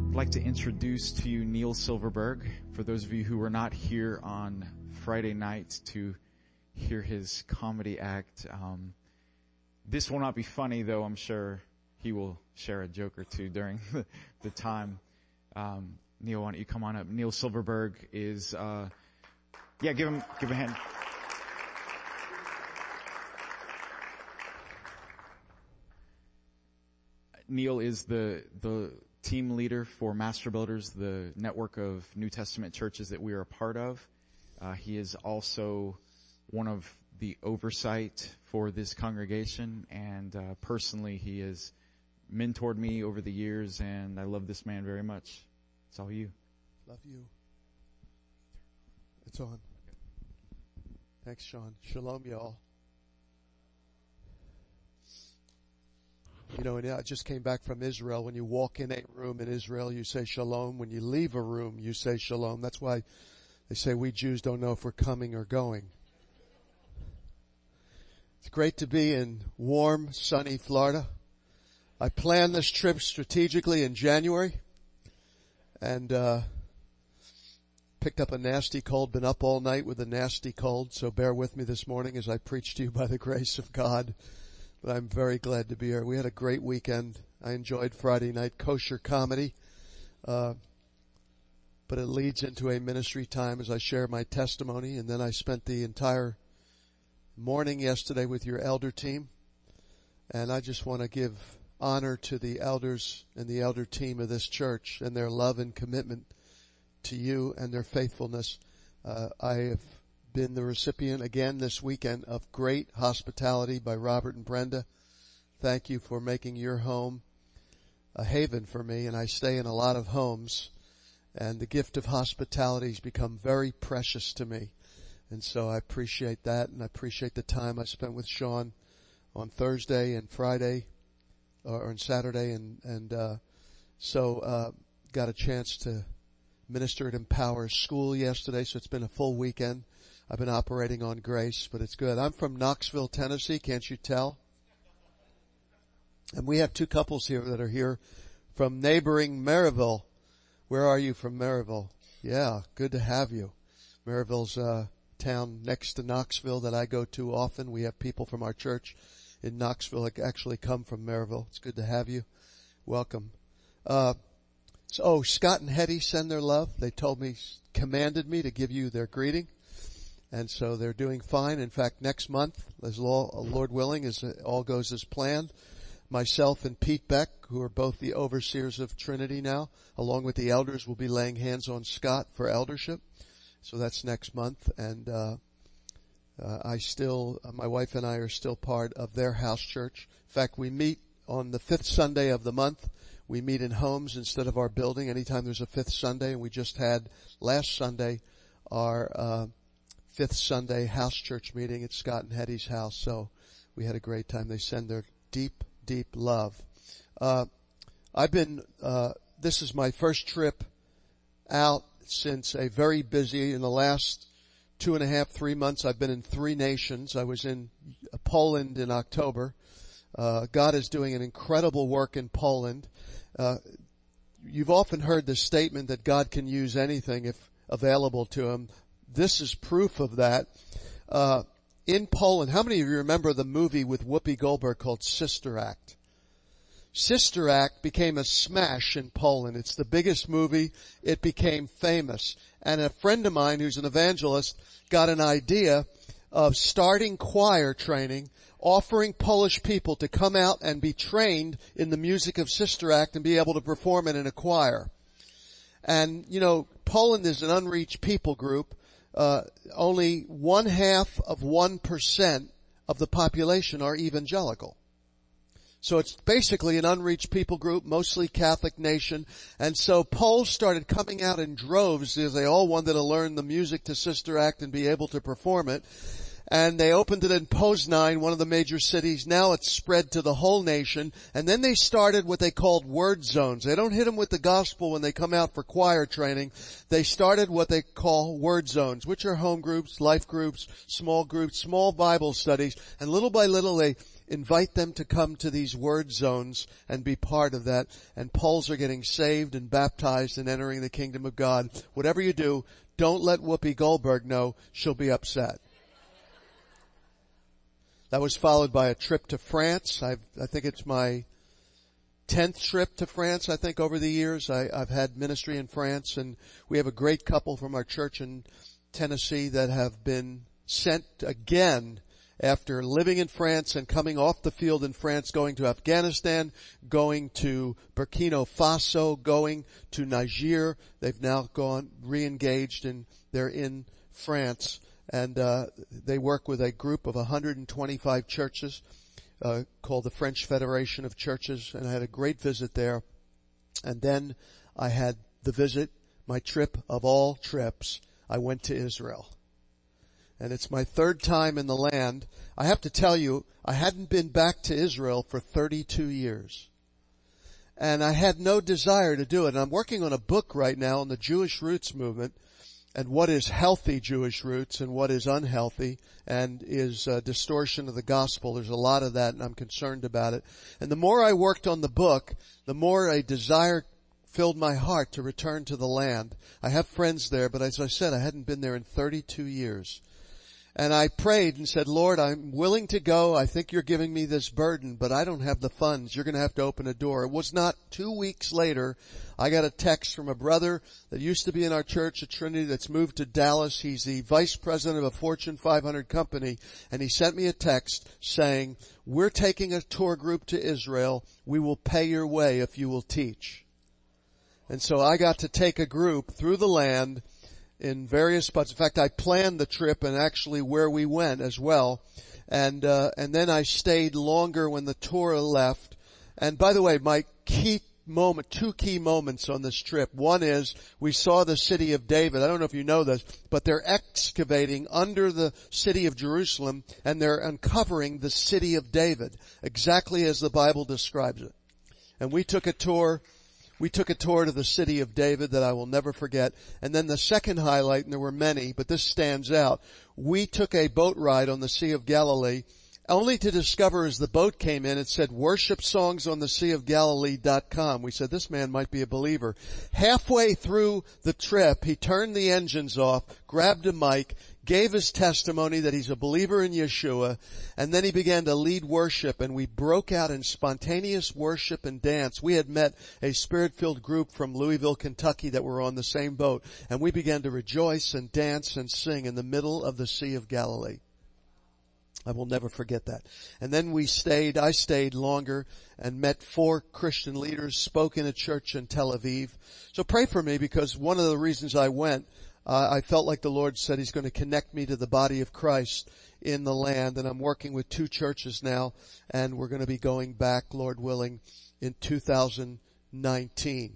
I'd like to introduce to you Neil Silverberg. For those of you who were not here on Friday night to hear his comedy act, this will not be funny, though I'm sure he will share a joke or two during the time. Neil, why don't you come on up? Neil Silverberg is, give a hand. Neil is the team leader for Master Builders, the network of New Testament churches that we are a part of. He is also one of the oversight for this congregation, and personally he has mentored me over the years, and I love this man very much. It's all you. Love you. It's on. Thanks, Sean. Shalom, y'all. You know, and I just came back from Israel. When you walk in a room in Israel, you say shalom. When you leave a room, you say shalom. That's why they say we Jews don't know if we're coming or going. It's great to be in warm, sunny Florida. I planned this trip strategically in January and picked up a nasty cold, been up all night with a nasty cold, so bear with me this morning as I preach to you by the grace of God. But I'm very glad to be here. We had a great weekend. I enjoyed Friday night kosher comedy. But it leads into a ministry time as I share my testimony. And then I spent the entire morning yesterday with your elder team. And I just want to give honor to the elders and the elder team of this church and their love and commitment to you and their faithfulness. I have been the recipient again this weekend of great hospitality by Robert and Brenda. Thank you for making your home a haven for me, and I stay in a lot of homes, and the gift of hospitality has become very precious to me. And so I appreciate that, and I appreciate the time I spent with Sean on Thursday and Friday, or on Saturday, so got a chance to minister at Empower School yesterday, so it's been a full weekend. I've been operating on grace, but it's good. I'm from Knoxville, Tennessee. Can't you tell? And we have two couples here that are here from neighboring Maryville. Where are you from Maryville? Yeah, good to have you. Maryville's a town next to Knoxville that I go to often. We have people from our church in Knoxville that actually come from Maryville. It's good to have you. Welcome. Scott and Hetty send their love. They commanded me to give you their greeting. And so they're doing fine. In fact, next month, as Lord willing, as it all goes as planned, myself and Pete Beck, who are both the overseers of Trinity now, along with the elders, will be laying hands on Scott for eldership. So that's next month. And my wife and I are still part of their house church. In fact, we meet on the fifth Sunday of the month. We meet in homes instead of our building anytime there's a fifth Sunday. And we just had last Sunday our fifth Sunday house church meeting at Scott and Hetty's house. So we had a great time. They send their deep, deep love. This is my first trip out since a very busy, in the last 2.5, 3 months, I've been in 3 nations. I was in Poland in October. God is doing an incredible work in Poland. You've often heard the statement that God can use anything if available to him. This is proof of that. In Poland, how many of you remember the movie with Whoopi Goldberg called Sister Act? Sister Act became a smash in Poland. It's the biggest movie. It became famous. And a friend of mine who's an evangelist got an idea of starting choir training, offering Polish people to come out and be trained in the music of Sister Act and be able to perform it in a choir. And, Poland is an unreached people group. Only 0.5% of the population are evangelical. So it's basically an unreached people group, mostly Catholic nation. And so Poles started coming out in droves as they all wanted to learn the music to Sister Act and be able to perform it. And they opened it in Poznań, one of the major cities. Now it's spread to the whole nation. And then they started what they called word zones. They don't hit them with the gospel when they come out for choir training. They started what they call word zones, which are home groups, life groups, small Bible studies. And little by little they invite them to come to these word zones and be part of that. And Poles are getting saved and baptized and entering the kingdom of God. Whatever you do, don't let Whoopi Goldberg know. She'll be upset. That was followed by a trip to France. I think it's my 10th trip to France, I think, over the years. I've had ministry in France, and we have a great couple from our church in Tennessee that have been sent again after living in France and coming off the field in France, going to Afghanistan, going to Burkina Faso, going to Niger. They've now re-engaged, and they're in France. And they work with a group of 125 churches called the French Federation of Churches, and I had a great visit there. And then I had the visit, my trip of all trips. I went to Israel. And it's my third time in the land. I have to tell you, I hadn't been back to Israel for 32 years. And I had no desire to do it. And I'm working on a book right now on the Jewish roots movement and what is healthy Jewish roots and what is unhealthy and is distortion of the gospel. There's a lot of that, and I'm concerned about it. And the more I worked on the book, the more a desire filled my heart to return to the land. I have friends there, but as I said, I hadn't been there in 32 years. And I prayed and said, Lord, I'm willing to go. I think you're giving me this burden, but I don't have the funds. You're going to have to open a door. It was not 2 weeks later, I got a text from a brother that used to be in our church at Trinity that's moved to Dallas. He's the vice president of a Fortune 500 company, and he sent me a text saying, we're taking a tour group to Israel. We will pay your way if you will teach. And so I got to take a group through the land in various spots. In fact, I planned the trip and actually where we went as well. And then I stayed longer when the tour left. And by the way, my two key moments on this trip. One is we saw the city of David. I don't know if you know this, but they're excavating under the city of Jerusalem and they're uncovering the city of David, exactly as the Bible describes it. And we took a tour to the city of David that I will never forget. And then the second highlight, and there were many, but this stands out. We took a boat ride on the Sea of Galilee, only to discover as the boat came in, it said worship songs on the Sea of Galilee.com. We said, this man might be a believer. Halfway through the trip, he turned the engines off, grabbed a mic, gave his testimony that he's a believer in Yeshua, and then he began to lead worship, and we broke out in spontaneous worship and dance. We had met a spirit-filled group from Louisville, Kentucky that were on the same boat, and we began to rejoice and dance and sing in the middle of the Sea of Galilee. I will never forget that. And then I stayed longer and met 4 Christian leaders, spoke in a church in Tel Aviv. So pray for me, because one of the reasons I went, I felt like the Lord said He's going to connect me to the body of Christ in the land. And I'm working with 2 churches now, and we're going to be going back, Lord willing, in 2019.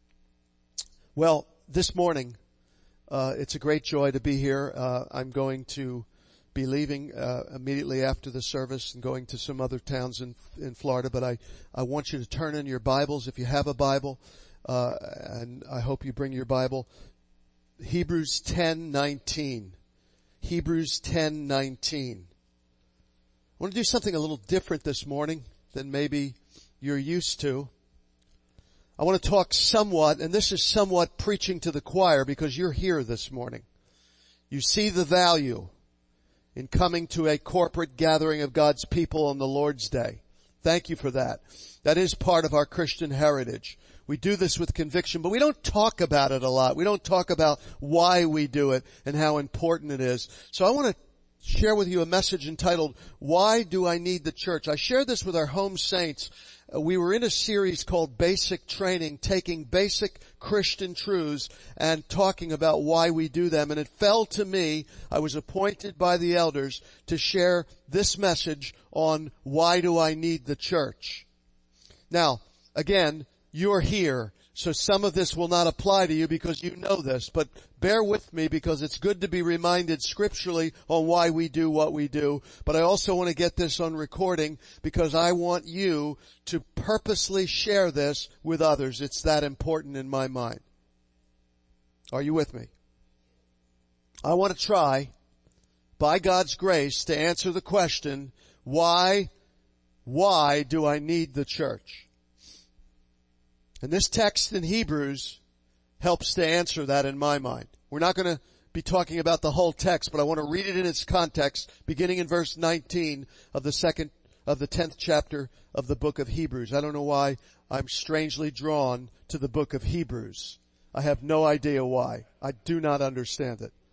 Well, this morning, it's a great joy to be here. I'm going to be leaving immediately after the service and going to some other towns in Florida. But I want you to turn in your Bibles if you have a Bible, and I hope you bring your Bible. Hebrews 10:19. Hebrews 10:19. I want to do something a little different this morning than maybe you're used to. I want to talk somewhat, and this is somewhat preaching to the choir because you're here this morning. You see the value in coming to a corporate gathering of God's people on the Lord's Day. Thank you for that. That is part of our Christian heritage. We do this with conviction, but we don't talk about it a lot. We don't talk about why we do it and how important it is. So I want to share with you a message entitled, Why Do I Need the Church? I shared this with our home saints. We were in a series called Basic Training, taking basic Christian truths and talking about why we do them. And it fell to me, I was appointed by the elders to share this message on why do I need the church. Now, again, you're here, so some of this will not apply to you because you know this, but bear with me because it's good to be reminded scripturally on why we do what we do. But I also want to get this on recording because I want you to purposely share this with others. It's that important in my mind. Are you with me? I want to try, by God's grace, to answer the question, why Why do I need the church? And this text in Hebrews helps to answer that in my mind. We're not going to be talking about the whole text, but I want to read it in its context, beginning in verse 19 of the 10th chapter of the book of Hebrews. I don't know why I'm strangely drawn to the book of Hebrews. I have no idea why. I do not understand it.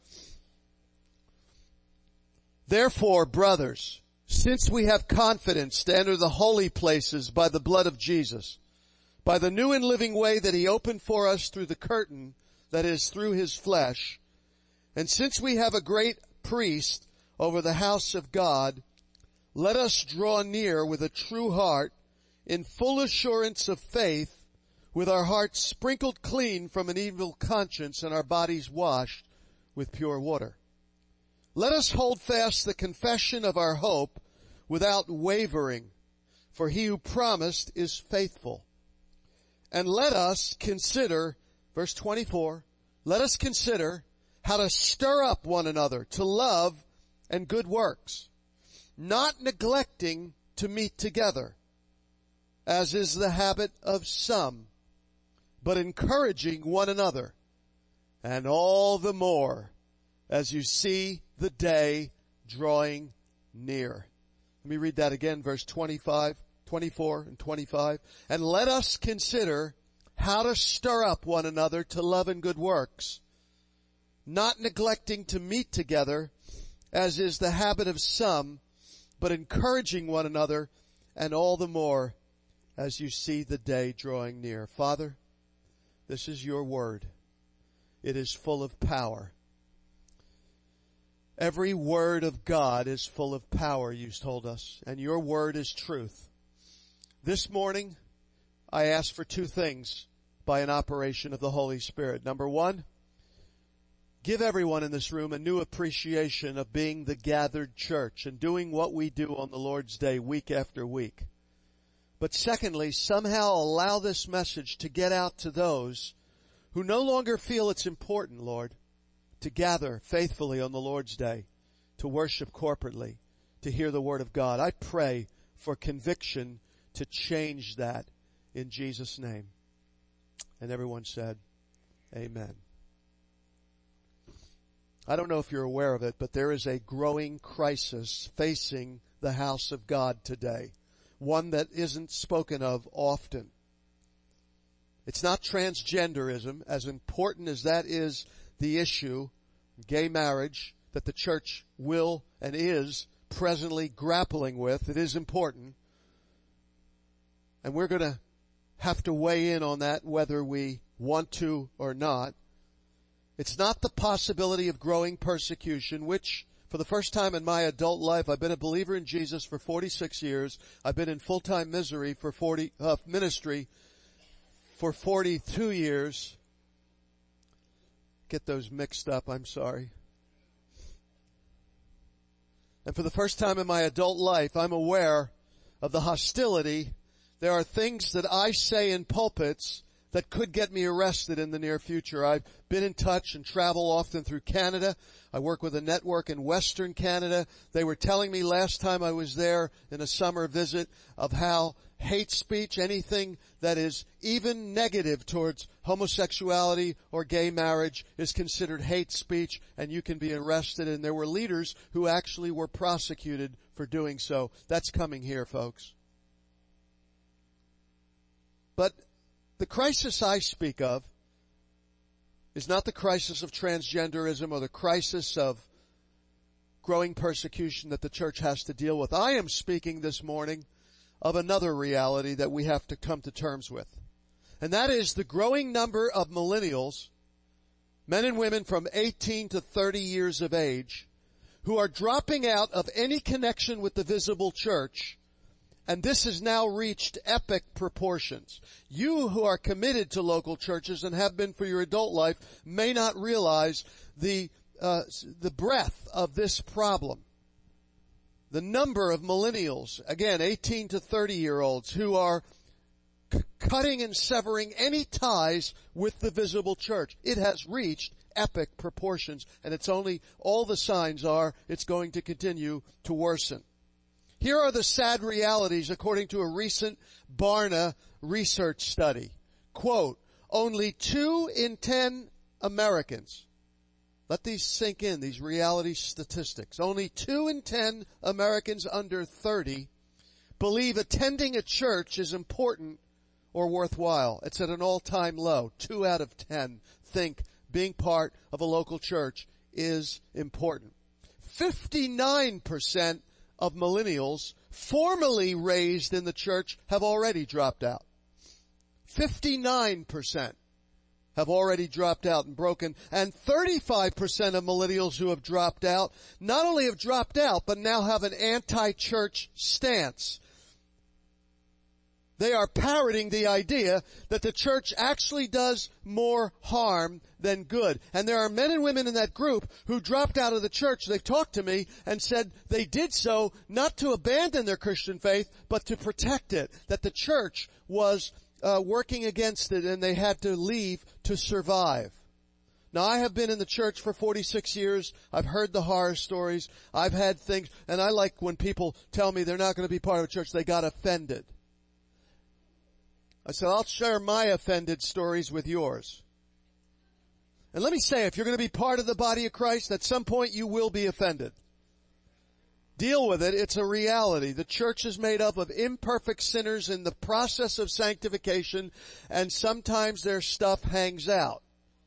Therefore, brothers, since we have confidence to enter the holy places by the blood of Jesus, by the new and living way that he opened for us through the curtain, that is, through his flesh, and since we have a great priest over the house of God, let us draw near with a true heart in full assurance of faith, with our hearts sprinkled clean from an evil conscience and our bodies washed with pure water. Let us hold fast the confession of our hope without wavering, for he who promised is faithful. And let us consider, verse 24, let us consider how to stir up one another to love and good works, not neglecting to meet together, as is the habit of some, but encouraging one another, and all the more as you see the day drawing near. Let me read that again, verse 24 and 25. And let us consider how to stir up one another to love and good works, not neglecting to meet together, as is the habit of some, but encouraging one another, and all the more as you see the day drawing near. Father, this is your word. It is full of power. Every word of God is full of power, you told us, and your word is truth. This morning, I ask for two things by an operation of the Holy Spirit. Number one, give everyone in this room a new appreciation of being the gathered church and doing what we do on the Lord's Day week after week. But secondly, somehow allow this message to get out to those who no longer feel it's important, Lord, to gather faithfully on the Lord's Day, to worship corporately, to hear the Word of God. I pray for conviction to change that in Jesus' name. And everyone said, amen. I don't know if you're aware of it, but there is a growing crisis facing the house of God today. One that isn't spoken of often. It's not transgenderism, as important as that is the issue, gay marriage, that the church will and is presently grappling with. It is important. And we're going to have to weigh in on that whether we want to or not. It's not the possibility of growing persecution, which for the first time in my adult life, I've been a believer in Jesus for 46 years. I've been in full-time ministry for 42 years. Get those mixed up, I'm sorry. And for the first time in my adult life, I'm aware of the hostility. There are things that I say in pulpits that could get me arrested in the near future. I've been in touch and travel often through Canada. I work with a network in Western Canada. They were telling me last time I was there in a summer visit of how hate speech, anything that is even negative towards homosexuality or gay marriage, is considered hate speech and you can be arrested. And there were leaders who actually were prosecuted for doing so. That's coming here, folks. But the crisis I speak of is not the crisis of transgenderism or the crisis of growing persecution that the church has to deal with. I am speaking this morning of another reality that we have to come to terms with. And that is the growing number of millennials, men and women from 18 to 30 years of age, who are dropping out of any connection with the visible church. And this has now reached epic proportions. You who are committed to local churches and have been for your adult life may not realize the breadth of this problem. The number of millennials, again, 18 to 30-year-olds, who are cutting and severing any ties with the visible church. It has reached epic proportions, and all the signs are it's going to continue to worsen. Here are the sad realities according to a recent Barna research study. Quote, only 2 in 10 Americans, let these sink in, these reality statistics. Only 2 in 10 Americans under 30 believe attending a church is important or worthwhile. It's at an all-time low. 2 out of 10 think being part of a local church is important. 59% of millennials formerly raised in the church have already dropped out. 59% have already dropped out and broken, and 35% of millennials who have dropped out not only have dropped out, but now have an anti-church stance. They are parroting the idea that the church actually does more harm than good. And there are men and women in that group who dropped out of the church. They've talked to me and said they did so not to abandon their Christian faith, but to protect it. That the church was working against it and they had to leave to survive. Now, I have been in the church for 46 years. I've heard the horror stories. I've had things, and I like when people tell me they're not going to be part of a church, they got offended. I said, I'll share my offended stories with yours. And let me say, if you're going to be part of the body of Christ, at some point you will be offended. Deal with it. It's a reality. The church is made up of imperfect sinners in the process of sanctification, and sometimes their stuff hangs out.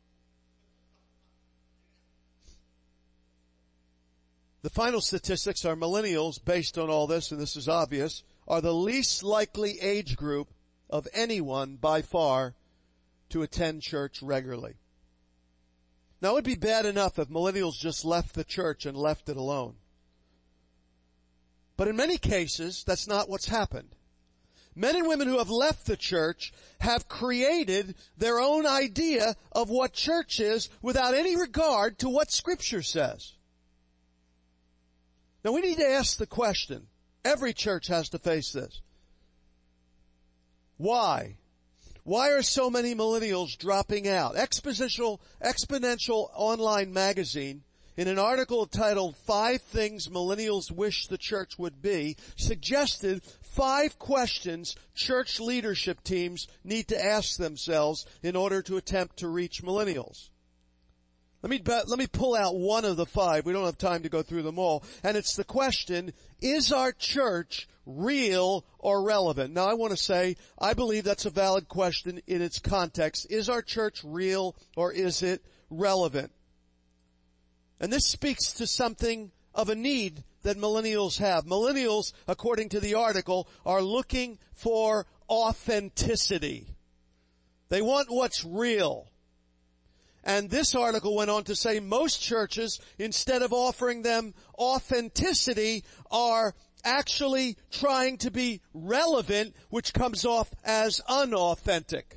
The final statistics are millennials, based on all this, and this is obvious, are the least likely age group of anyone by far to attend church regularly. Now, it would be bad enough if millennials just left the church and left it alone. But in many cases, that's not what's happened. Men and women who have left the church have created their own idea of what church is without any regard to what Scripture says. Now, we need to ask the question. Every church has to face this. Why? Why are so many millennials dropping out? Exponential Online Magazine, in an article titled 5 Things Millennials Wish the Church Would Be, suggested 5 questions church leadership teams need to ask themselves in order to attempt to reach millennials. Let me pull out one of the 5. We don't have time to go through them all. And it's the question, is our church real or relevant? Now, I want to say, I believe that's a valid question in its context. Is our church real or is it relevant? And this speaks to something of a need that millennials have. Millennials, according to the article, are looking for authenticity. They want what's real. And this article went on to say most churches, instead of offering them authenticity, are actually trying to be relevant, which comes off as unauthentic.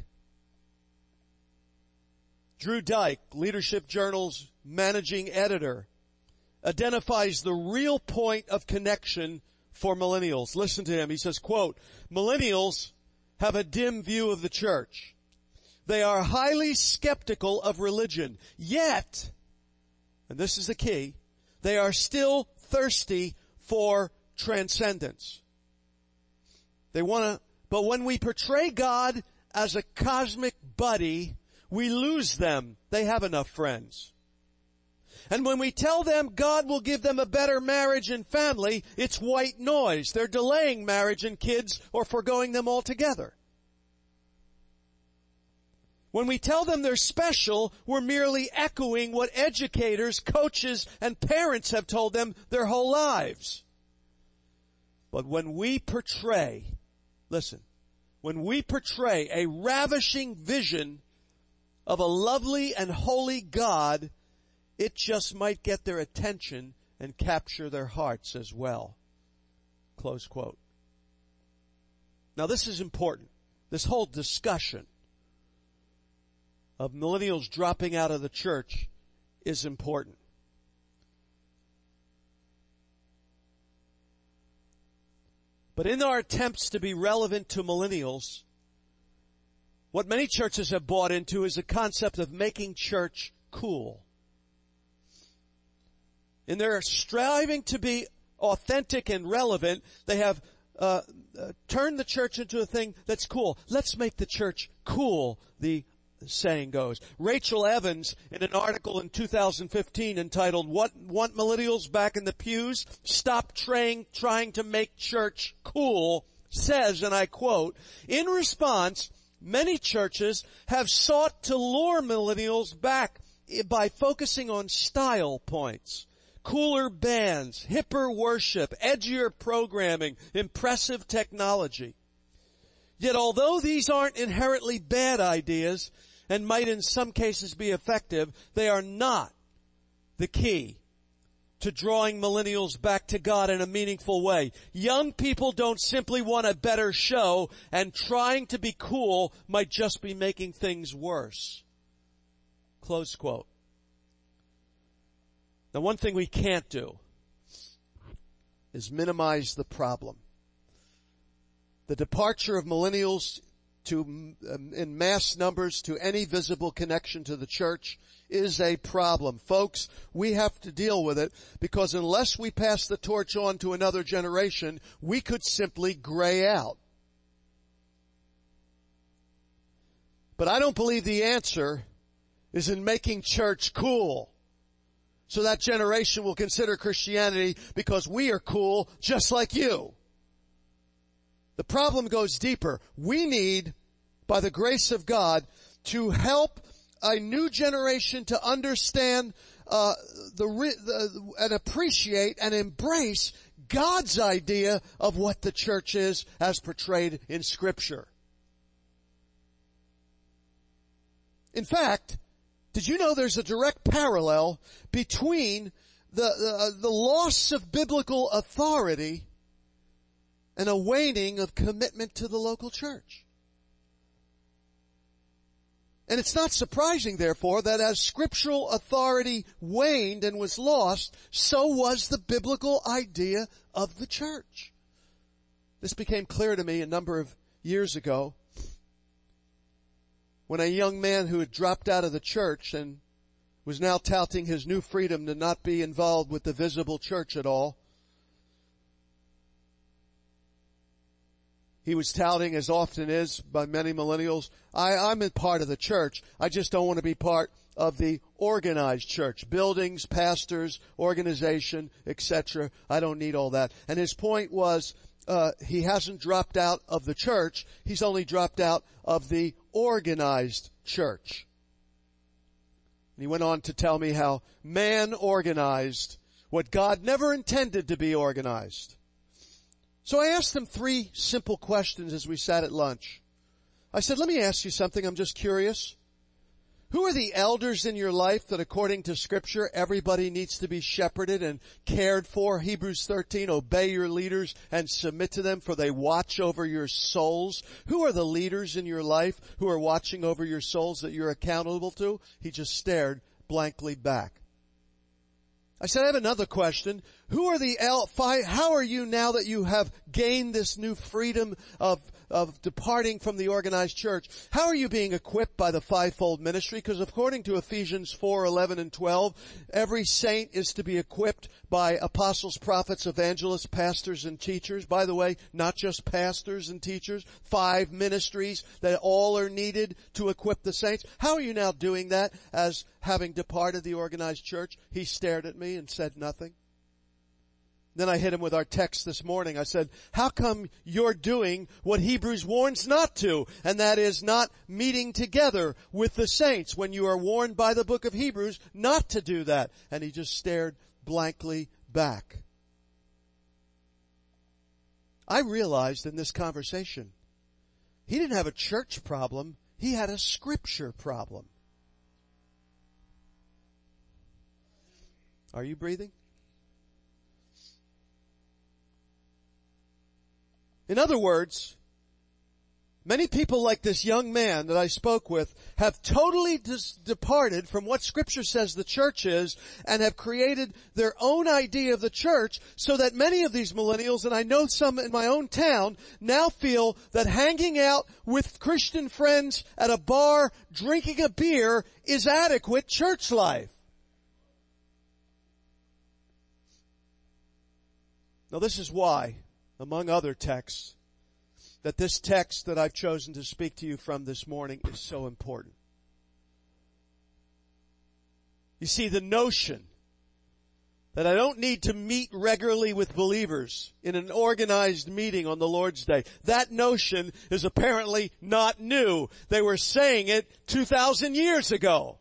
Drew Dyke, Leadership Journal's managing editor, identifies the real point of connection for millennials. Listen to him. He says, quote, millennials have a dim view of the church. They are highly skeptical of religion. Yet, and this is the key, they are still thirsty for transcendence. But when we portray God as a cosmic buddy, we lose them. They have enough friends. And when we tell them God will give them a better marriage and family, it's white noise. They're delaying marriage and kids or foregoing them altogether. When we tell them they're special, we're merely echoing what educators, coaches, and parents have told them their whole lives. But when we portray, listen, when we portray a ravishing vision of a lovely and holy God, it just might get their attention and capture their hearts as well. Close quote. Now this is important. This whole discussion of millennials dropping out of the church is important. But in our attempts to be relevant to millennials, what many churches have bought into is a concept of making church cool. In their striving to be authentic and relevant. They have turned the church into a thing that's cool. Let's make the church cool, the saying goes. Rachel Evans, in an article in 2015 entitled, "What Want Millennials Back in the Pews? Stop trying to make church cool," says, and I quote, "In response, many churches have sought to lure millennials back by focusing on style points. Cooler bands, hipper worship, edgier programming, impressive technology. Yet although these aren't inherently bad ideas and might in some cases be effective, they are not the key to drawing millennials back to God in a meaningful way. Young people don't simply want a better show, and trying to be cool might just be making things worse." Close quote. Now, one thing we can't do is minimize the problem. The departure of millennials in mass numbers to any visible connection to the church is a problem. Folks, we have to deal with it, because unless we pass the torch on to another generation, we could simply gray out. But I don't believe the answer is in making church cool, so that generation will consider Christianity because we are cool just like you. The problem goes deeper. We need, by the grace of God, to help a new generation to understand and appreciate and embrace God's idea of what the church is as portrayed in Scripture. In fact, did you know there's a direct parallel between the loss of biblical authority and a waning of commitment to the local church? And it's not surprising, therefore, that as scriptural authority waned and was lost, so was the biblical idea of the church. This became clear to me a number of years ago when a young man who had dropped out of the church and was now touting his new freedom to not be involved with the visible church at all. He was touting, as often is by many millennials, I'm a part of the church. I just don't want to be part of the organized church. Buildings, pastors, organization, etc. I don't need all that. And his point was, he hasn't dropped out of the church. He's only dropped out of the organized church. And he went on to tell me how man organized what God never intended to be organized. So I asked him 3 simple questions as we sat at lunch. I said, let me ask you something. I'm just curious. Who are the elders in your life that, according to Scripture, everybody needs to be shepherded and cared for? Hebrews 13, obey your leaders and submit to them, for they watch over your souls. Who are the leaders in your life who are watching over your souls that you're accountable to? He just stared blankly back. I said, I have another question. Who are how are you, now that you have gained this new freedom of departing from the organized church, how are you being equipped by the fivefold ministry? Because according to Ephesians 4:11 and 12, every saint is to be equipped by apostles, prophets, evangelists, pastors, and teachers. By the way, not just pastors and teachers, 5 ministries that all are needed to equip the saints. How are you now doing that as having departed the organized church? He stared at me and said nothing. Then I hit him with our text this morning. I said, how come you're doing what Hebrews warns not to? And that is not meeting together with the saints when you are warned by the book of Hebrews not to do that. And he just stared blankly back. I realized in this conversation, he didn't have a church problem. He had a scripture problem. Are you breathing? In other words, many people like this young man that I spoke with have totally departed from what Scripture says the church is and have created their own idea of the church, so that many of these millennials, and I know some in my own town, now feel that hanging out with Christian friends at a bar, drinking a beer, is adequate church life. Now this is why, among other texts, that this text that I've chosen to speak to you from this morning is so important. You see, the notion that I don't need to meet regularly with believers in an organized meeting on the Lord's Day, that notion is apparently not new. They were saying it 2,000 years ago.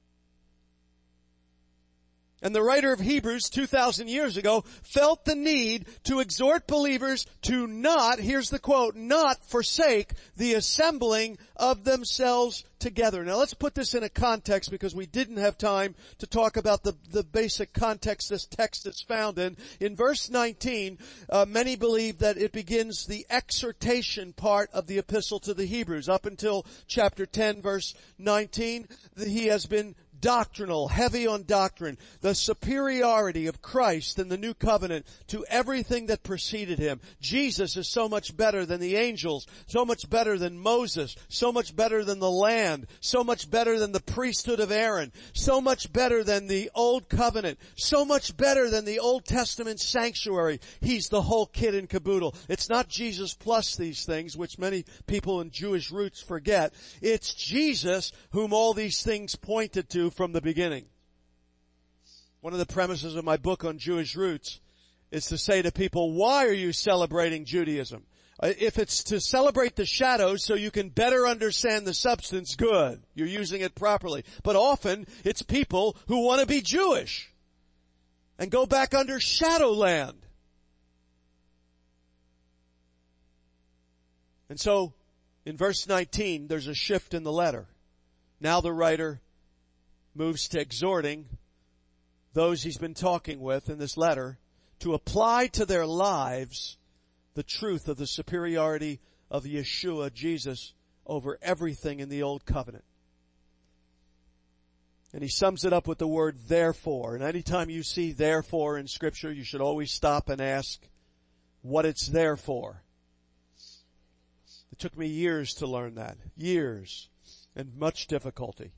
And the writer of Hebrews 2,000 years ago felt the need to exhort believers to not, here's the quote, not forsake the assembling of themselves together. Now let's put this in a context because we didn't have time to talk about the basic context this text is found in. In verse 19, many believe that it begins the exhortation part of the epistle to the Hebrews. Up until chapter 10, verse 19, he has been doctrinal, heavy on doctrine, the superiority of Christ and the new covenant to everything that preceded him. Jesus is so much better than the angels, so much better than Moses, so much better than the land, so much better than the priesthood of Aaron, so much better than the old covenant, so much better than the Old Testament sanctuary. He's the whole kit and caboodle. It's not Jesus plus these things, which many people in Jewish roots forget. It's Jesus whom all these things pointed to from the beginning. One of the premises of my book on Jewish roots is to say to people, why are you celebrating Judaism? If it's to celebrate the shadows so you can better understand the substance, good. You're using it properly. But often it's people who want to be Jewish and go back under shadowland. And so in verse 19, there's a shift in the letter. Now the writer moves to exhorting those he's been talking with in this letter to apply to their lives the truth of the superiority of Yeshua, Jesus, over everything in the Old Covenant. And he sums it up with the word therefore. And anytime you see therefore in Scripture, you should always stop and ask what it's there for. It took me years to learn that. Years. And much difficulty.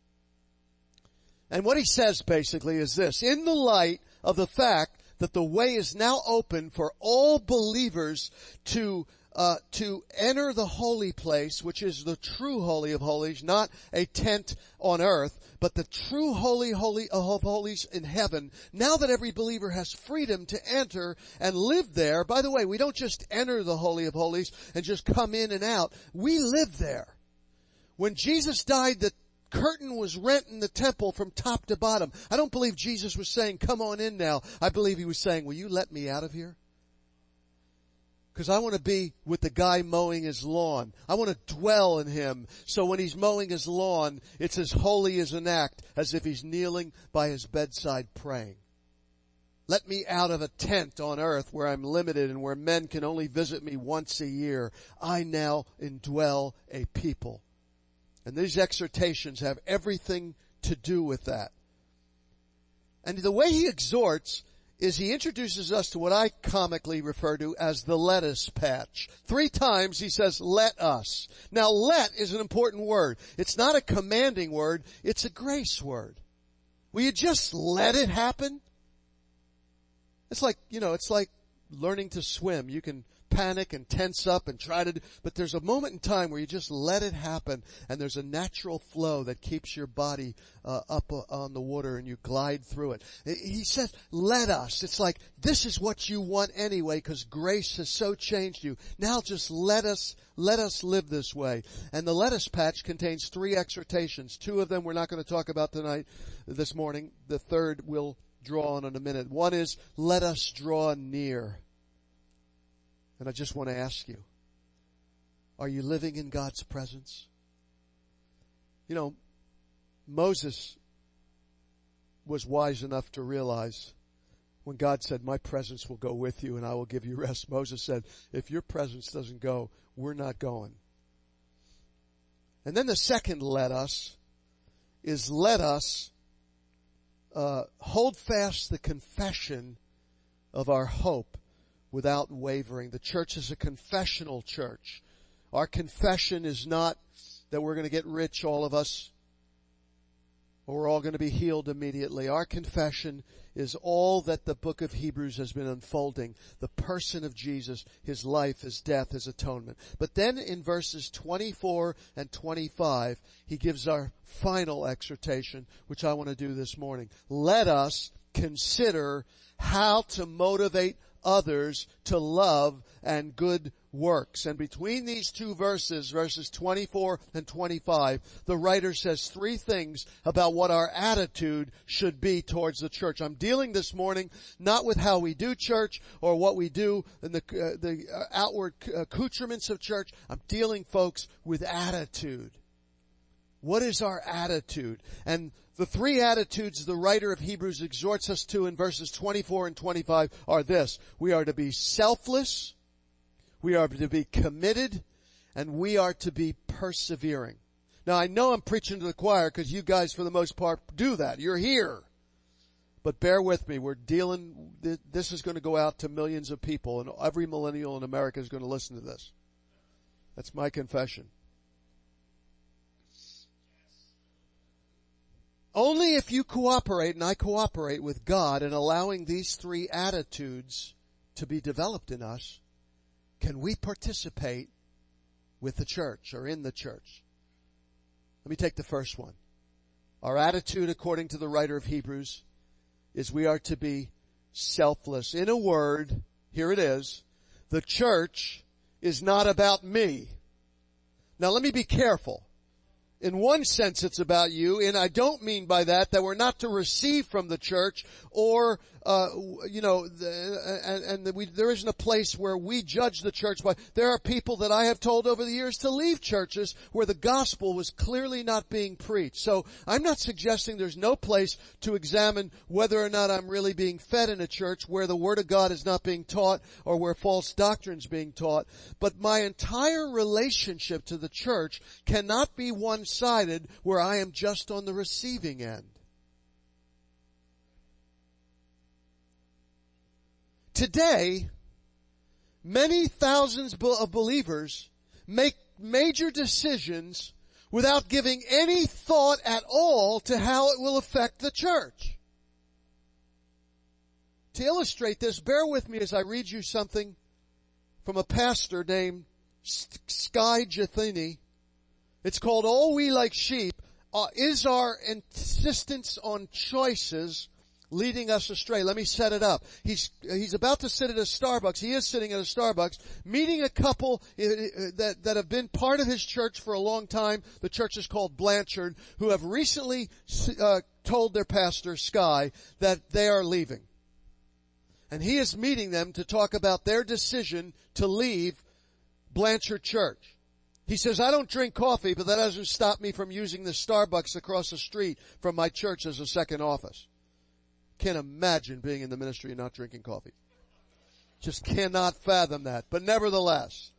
And what he says basically is this: in the light of the fact that the way is now open for all believers to enter the holy place, which is the true Holy of Holies, not a tent on earth, but the true Holy of Holies in heaven. Now that every believer has freedom to enter and live there. By the way, we don't just enter the Holy of Holies and just come in and out. We live there. When Jesus died, the curtain was rent in the temple from top to bottom. I don't believe Jesus was saying, come on in now. I believe he was saying, will you let me out of here? Because I want to be with the guy mowing his lawn. I want to dwell in him. So when he's mowing his lawn, it's as holy as an act, as if he's kneeling by his bedside praying. Let me out of a tent on earth where I'm limited and where men can only visit me once a year. I now indwell a people. And these exhortations have everything to do with that. And the way he exhorts is he introduces us to what I comically refer to as the lettuce patch. 3 times he says, let us. Now, let is an important word. It's not a commanding word. It's a grace word. Will you just let it happen? It's like, it's like learning to swim. You can panic and tense up and try to, but there's a moment in time where you just let it happen, and there's a natural flow that keeps your body up on the water, and you glide through it. He says, let us. It's like, this is what you want anyway, because grace has so changed you. Now just let us live this way. And the lettuce patch contains 3 exhortations. 2 of them we're not going to talk about this morning. The third we'll draw on in a minute. One is, let us draw near. And I just want to ask you, are you living in God's presence? Moses was wise enough to realize when God said, my presence will go with you and I will give you rest. Moses said, if your presence doesn't go, we're not going. And then the second let us is let us hold fast the confession of our hope without wavering. The church is a confessional church. Our confession is not that we're going to get rich, all of us, or we're all going to be healed immediately. Our confession is all that the book of Hebrews has been unfolding. The person of Jesus, His life, His death, His atonement. But then in verses 24 and 25, he gives our final exhortation, which I want to do this morning. Let us consider how to motivate others to love and good works. And between these two verses, verses 24 and 25, the writer says three things about what our attitude should be towards the church. I'm dealing this morning not with how we do church or what we do in the outward accoutrements of church. I'm dealing, folks, with attitude. What is our attitude? And the three attitudes the writer of Hebrews exhorts us to in verses 24 and 25 are this. We are to be selfless, we are to be committed, and we are to be persevering. Now, I know I'm preaching to the choir because you guys, for the most part, do that. You're here. But bear with me. This is going to go out to millions of people, and every millennial in America is going to listen to this. That's my confession. Only if you cooperate, and I cooperate with God in allowing these three attitudes to be developed in us, can we participate with the church or in the church. Let me take the first one. Our attitude, according to the writer of Hebrews, is we are to be selfless. In a word, here it is, the church is not about me. Now let me be careful. In one sense it's about you, and I don't mean by that we're not to receive from the church or, there isn't a place where we judge the church by. There are people that I have told over the years to leave churches where the gospel was clearly not being preached. So I'm not suggesting there's no place to examine whether or not I'm really being fed in a church where the Word of God is not being taught or where false doctrine's being taught. But my entire relationship to the church cannot be one-sided where I am just on the receiving end. Today, many thousands of believers make major decisions without giving any thought at all to how it will affect the church. To illustrate this, bear with me as I read you something from a pastor named Skye Jetheni. It's called All We Like Sheep. Is our insistence on choices leading us astray? Let me set it up. He's about to sit at a Starbucks. He is sitting at a Starbucks, meeting a couple that have been part of his church for a long time. The church is called Blanchard, who have recently told their pastor, Skye, that they are leaving. And he is meeting them to talk about their decision to leave Blanchard Church. He says, I don't drink coffee, but that doesn't stop me from using the Starbucks across the street from my church as a second office. Can't imagine being in the ministry and not drinking coffee. Just cannot fathom that. But nevertheless,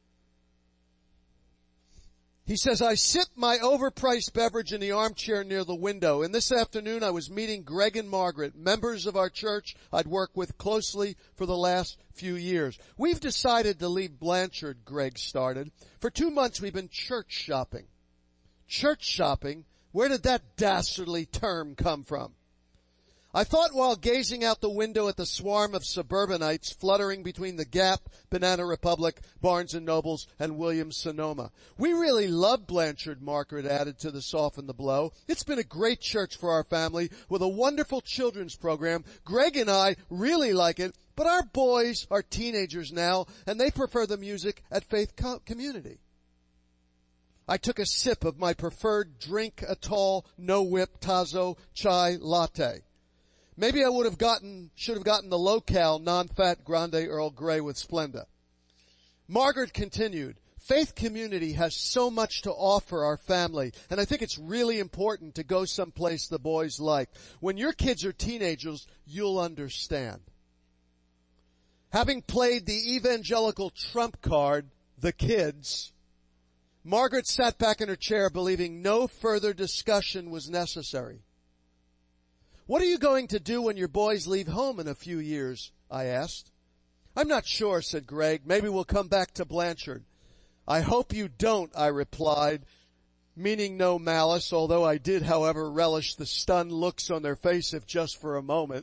he says, I sip my overpriced beverage in the armchair near the window. And this afternoon I was meeting Greg and Margaret, members of our church I'd worked with closely for the last few years. We've decided to leave Blanchard, Greg started. For 2 months we've been church shopping. Church shopping? Where did that dastardly term come from? I thought while gazing out the window at the swarm of suburbanites fluttering between the Gap, Banana Republic, Barnes & Nobles, and Williams-Sonoma. We really love Blanchard, Margaret added to soften the blow. It's been a great church for our family with a wonderful children's program. Greg and I really like it, but our boys are teenagers now, and they prefer the music at Faith Community. I took a sip of my preferred drink, a tall, no-whip Tazo chai latte. Maybe I should have gotten the low-cal, non-fat Grande Earl Grey with Splenda. Margaret continued, Faith Community has so much to offer our family, and I think it's really important to go someplace the boys like. When your kids are teenagers, you'll understand. Having played the evangelical trump card, the kids, Margaret sat back in her chair believing no further discussion was necessary. What are you going to do when your boys leave home in a few years? I asked. I'm not sure, said Greg. Maybe we'll come back to Blanchard. I hope you don't, I replied. meaning no malice, although I did, however, relish the stunned looks on their face if just for a moment.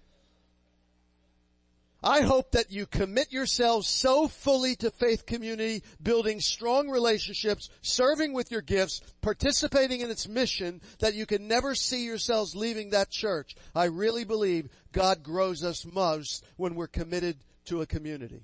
I hope that you commit yourselves so fully to Faith Community, building strong relationships, serving with your gifts, participating in its mission, that you can never see yourselves leaving that church. I really believe God grows us most when we're committed to a community.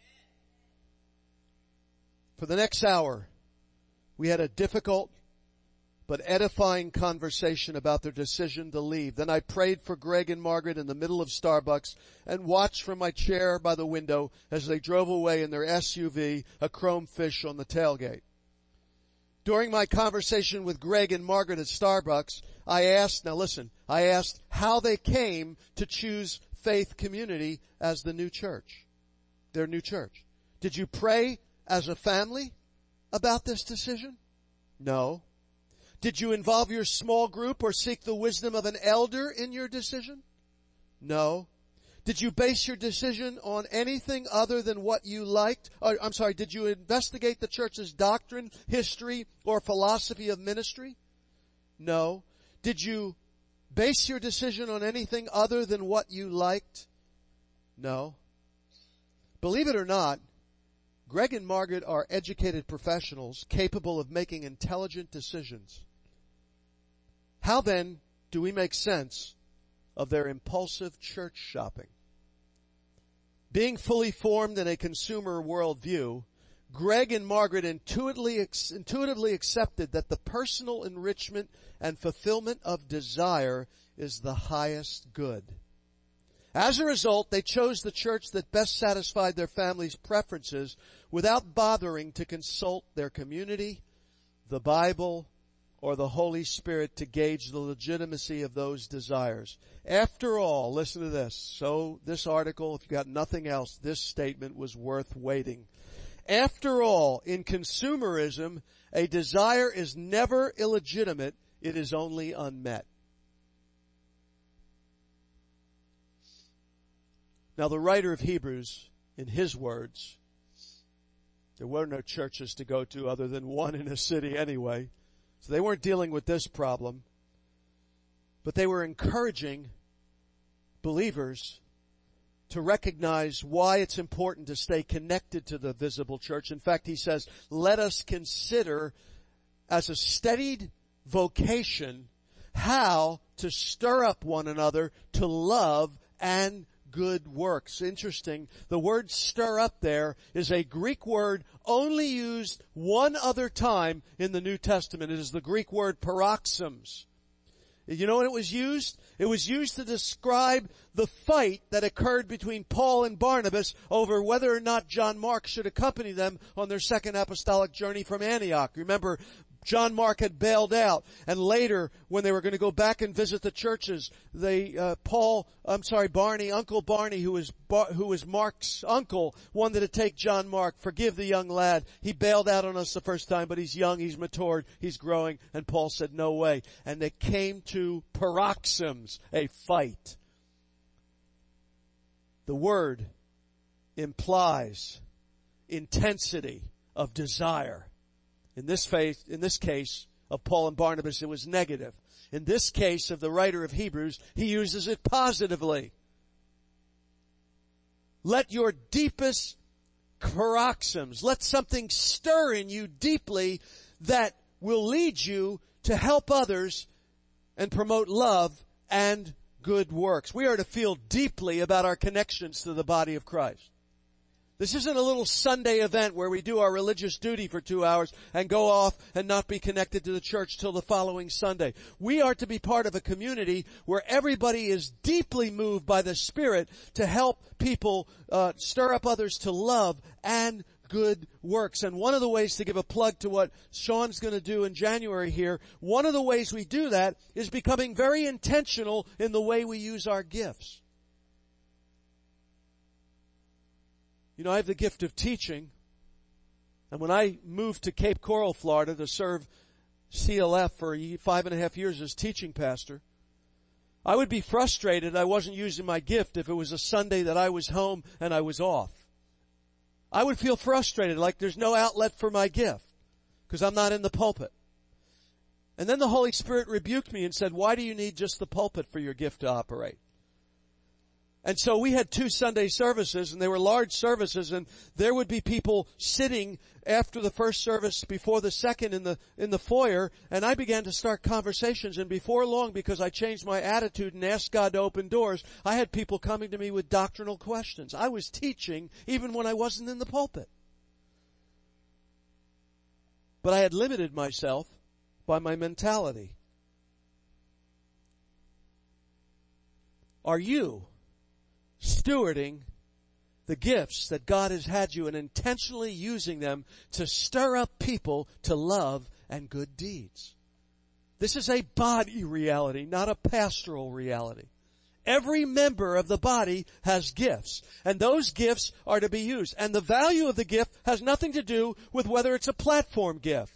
For the next hour, we had a difficult but edifying conversation about their decision to leave. Then I prayed for Greg and Margaret in the middle of Starbucks and watched from my chair by the window as they drove away in their SUV, a chrome fish on the tailgate. During my conversation with Greg and Margaret at Starbucks, I asked how they came to choose Faith Community as the new church, their new church. Did you pray as a family about this decision? No. Did you involve your small group or seek the wisdom of an elder in your decision? No. Did you base your decision on anything other than what you liked? Did you investigate the church's doctrine, history, or philosophy of ministry? No. Did you base your decision on anything other than what you liked? No. Believe it or not, Greg and Margaret are educated professionals capable of making intelligent decisions. How then do we make sense of their impulsive church shopping? Being fully formed in a consumer worldview, Greg and Margaret intuitively accepted that the personal enrichment and fulfillment of desire is the highest good. As a result, they chose the church that best satisfied their family's preferences without bothering to consult their community, the Bible, or the Holy Spirit to gauge the legitimacy of those desires. After all, listen to this. So this article, if you got nothing else, this statement was worth waiting. After all, in consumerism, a desire is never illegitimate. It is only unmet. Now the writer of Hebrews, in his words, there were no churches to go to other than one in a city anyway. So they weren't dealing with this problem, but they were encouraging believers to recognize why it's important to stay connected to the visible church. In fact, he says, let us consider as a studied vocation how to stir up one another to love and good works. Interesting. The word stir up there is a Greek word only used one other time in the New Testament. It is the Greek word paroxysms. You know when it was used? It was used to describe the fight that occurred between Paul and Barnabas over whether or not John Mark should accompany them on their second apostolic journey from Antioch. Remember, John Mark had bailed out, and later, when they were going to go back and visit the churches, Barney, Uncle Barney, who was Mark's uncle, wanted to take John Mark. Forgive the young lad. He bailed out on us the first time, but he's young, he's matured, he's growing, and Paul said, no way. And they came to paroxysms, a fight. The word implies intensity of desire. In this case of Paul and Barnabas, it was negative. In this case of the writer of Hebrews, he uses it positively. Let your deepest paroxysms, let something stir in you deeply that will lead you to help others and promote love and good works. We are to feel deeply about our connections to the body of Christ. This isn't a little Sunday event where we do our religious duty for 2 hours and go off and not be connected to the church till the following Sunday. We are to be part of a community where everybody is deeply moved by the Spirit to help people stir up others to love and good works. And one of the ways, to give a plug to what Sean's going to do in January here, one of the ways we do that is becoming very intentional in the way we use our gifts. You know, I have the gift of teaching, and when I moved to Cape Coral, Florida to serve CLF for 5.5 years as teaching pastor, I would be frustrated I wasn't using my gift if it was a Sunday that I was home and I was off. I would feel frustrated, like there's no outlet for my gift because I'm not in the pulpit. And then the Holy Spirit rebuked me and said, why do you need just the pulpit for your gift to operate? And so we had 2 Sunday services, and they were large services, and there would be people sitting after the first service before the second in the foyer, and I began to start conversations, and before long, because I changed my attitude and asked God to open doors, I had people coming to me with doctrinal questions. I was teaching even when I wasn't in the pulpit. But I had limited myself by my mentality. Are you stewarding the gifts that God has had you and intentionally using them to stir up people to love and good deeds? This is a body reality, not a pastoral reality. Every member of the body has gifts, and those gifts are to be used. And the value of the gift has nothing to do with whether it's a platform gift.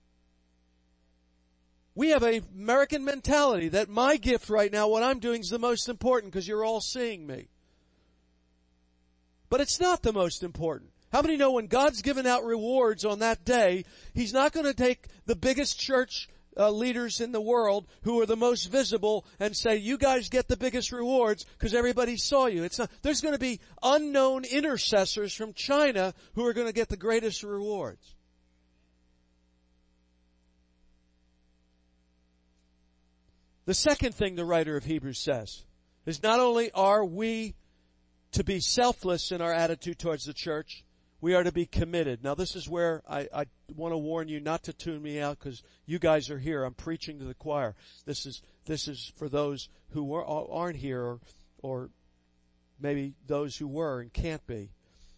We have an American mentality that my gift right now, what I'm doing, is the most important because you're all seeing me. But it's not the most important. How many know when God's given out rewards on that day, He's not going to take the biggest church leaders in the world who are the most visible and say, you guys get the biggest rewards because everybody saw you. It's not. There's going to be unknown intercessors from China who are going to get the greatest rewards. The second thing the writer of Hebrews says is not only are we to be selfless in our attitude towards the church, we are to be committed. Now this is where I want to warn you not to tune me out because you guys are here. I'm preaching to the choir. This is for those who aren't here or maybe those who were and can't be.